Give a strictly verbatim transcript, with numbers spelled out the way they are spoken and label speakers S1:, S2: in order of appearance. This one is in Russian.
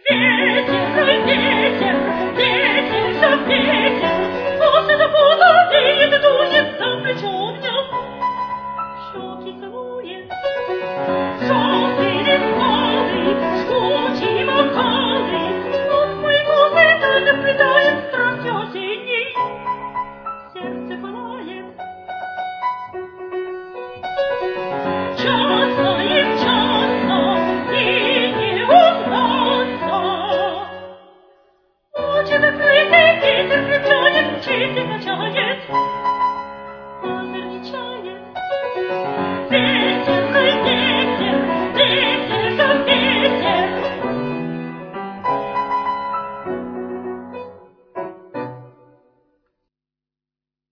S1: Ветер, ветер, ветер, все ветер, после запута дует, дует за плечо меня. Щеки целует, сопли липкали, жгучие бокалы, нос мой губы так оплетает страстью осенней. Сердце пылает, часто и часто, и не узнаться. Ночи закрыты, ветер крепчает, мчит и качает, озерничает.